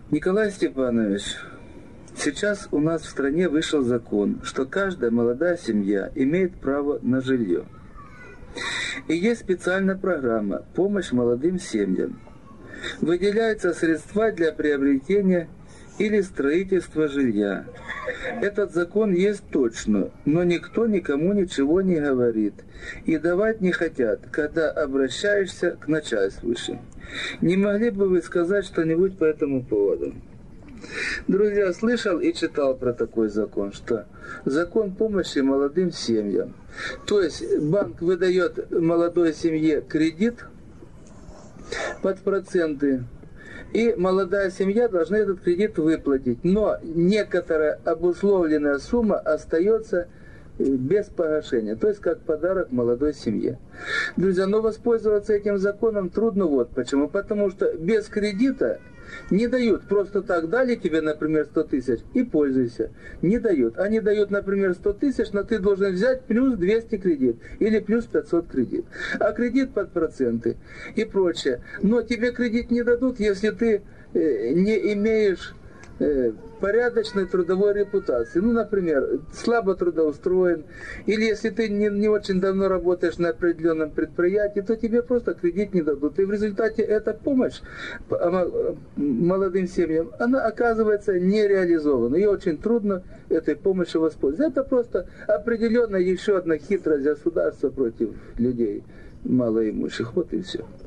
Николай Степанович, сейчас у нас в стране вышел закон, что каждая молодая семья имеет право на жилье. И есть специальная программа «Помощь молодым семьям». Выделяются средства для приобретения или строительства жилья. Этот закон есть точно, но никто никому ничего не говорит. И давать не хотят, когда обращаешься к начальствующим. Не могли бы вы сказать что-нибудь по этому поводу? Друзья, слышал и читал про такой закон, что закон помощи молодым семьям. То есть банк выдает молодой семье кредит под проценты, и молодая семья должна этот кредит выплатить. Но некоторая обусловленная сумма остается без погашения, то есть как подарок молодой семье. Друзья, но воспользоваться этим законом трудно вот почему. Потому что без кредита не дают просто так. Дали тебе, например, 100 тысяч и пользуйся. Не дают. Они дают, например, 100 тысяч, но ты должен взять плюс 200 кредит или плюс 500 кредит. А кредит под проценты и прочее. Но тебе кредит не дадут, если ты не имеешь порядочной трудовой репутации. Ну, например, слабо трудоустроен, или если ты не очень давно работаешь на определенном предприятии, то тебе просто кредит не дадут. И в результате эта помощь молодым семьям, она оказывается не реализована. И очень трудно этой помощью воспользоваться. Это просто определенно еще одна хитрость государства против людей малоимущих. Вот и все.